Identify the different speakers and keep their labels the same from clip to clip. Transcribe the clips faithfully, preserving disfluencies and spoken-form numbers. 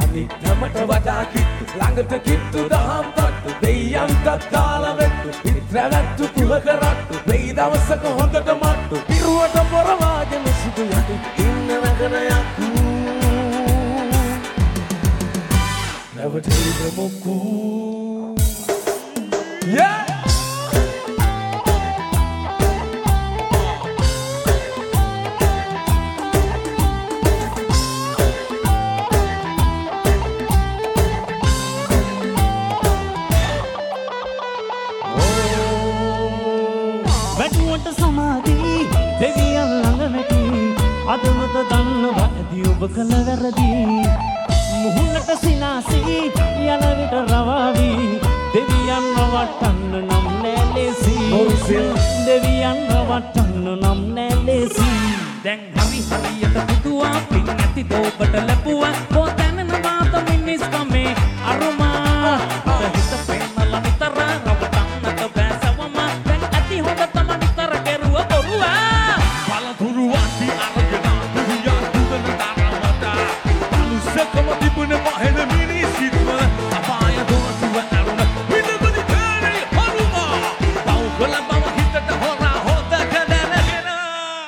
Speaker 1: අනිත් හැමට වඩා කිට්ටු ළඟට කිට්ටු දහම් තට්ටු දෙයයන්ටත් කාලා වෙට්ටු පිටරැවැත්තු කුලක රට්ටු වෙයි දවසක හොඳට මට්ටු පිරුවට පොරවාගෙන සුදු යටි ඉන්න නගරයක් රැවටෙයිද මොකෝ yeah
Speaker 2: දෙවියන් ළඟ නැති අදමත දන්නවා ඇති ඔබ කළ වැරදි මුහුණට සිනාසී යන විට රවාවි දෙවියන් රවට්ටන්න නම් නෑ ලේසි දෙවියන් රවට්ටන්න නම් නෑ ලේසි දැන් හරි හරියට පුදුවා පින් ඇති දෝබට ලැබුවා පොතැනන වාත මිනිස් කමේ අරුමා හිත පෙන්නලා නිතර රවටන්නට බෑසවම දැන් ඇති හොඳ තම නිතර කෙරුව බොරුවා Turuati argana dunia dudan taramata manusia kama dibune mahena mini sitwa apaya dona tuwa aruna minabadi kare haruma bau gola bawa hitata hora hoda kadana gena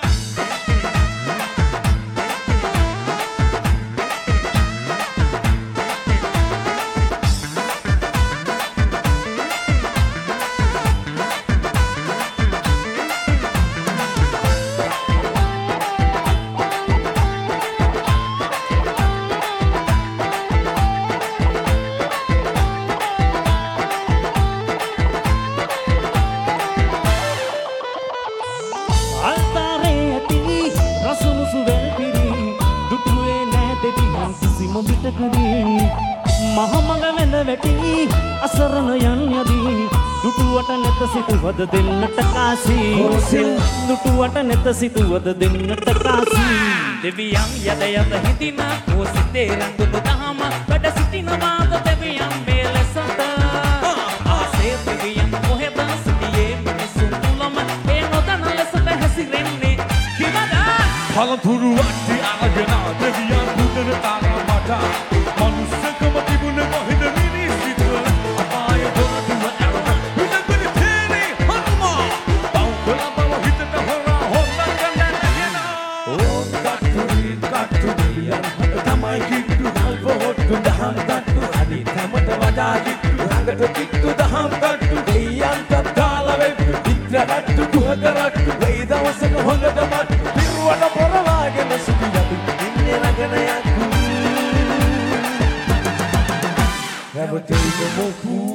Speaker 2: මහමඟ වෙඳ වැටි අසරණ යන් යදී දුටුවට නැත සිතුවද දෙන්නට කාසී දුටුවට නැත සිතුවද දෙන්නට කාසී දෙවියන් යද යද හිතින ඕසිතේ රඟුදු දහම වැඩ සිටිනවාද දෙවියන් මේලසත ආසේ දෙවියන් කොහෙද සිටියේ මිනිසුන් තුලම ඒ නොදන්න ලෙසට හැසිරෙන්නේ කිවද පළතුරු වට්ටි අරගෙන දෙවියන් දුදන තාරමට මනුස්සකම තිබුණ මොහිද මිනිස්සිතුව අපාය දොරටුව ඇරම විනබරි තේනේ හනුමා බෞකොල බව හිතට හොරා හොන්න කන්න නැගෙන ඕ කට්ටුරි කට්ටුරි අහට තමයි කිට්ටු හල්ප හොට්ටු දහම් තට්ටු අනිත් හැමට වඩා කිට්ටු ළඟට කිට්ටු දහම් තට්ටු දෙයයන්ටත් කාලා වෙට්ටු පිටරට්ටු කුහක රට්ටු වෙයි දවසක හොඳට මට්ටු පිරුවට පොරවාගෙන සුදු යටි ඉන්නේ නගන යක්කු Never take a more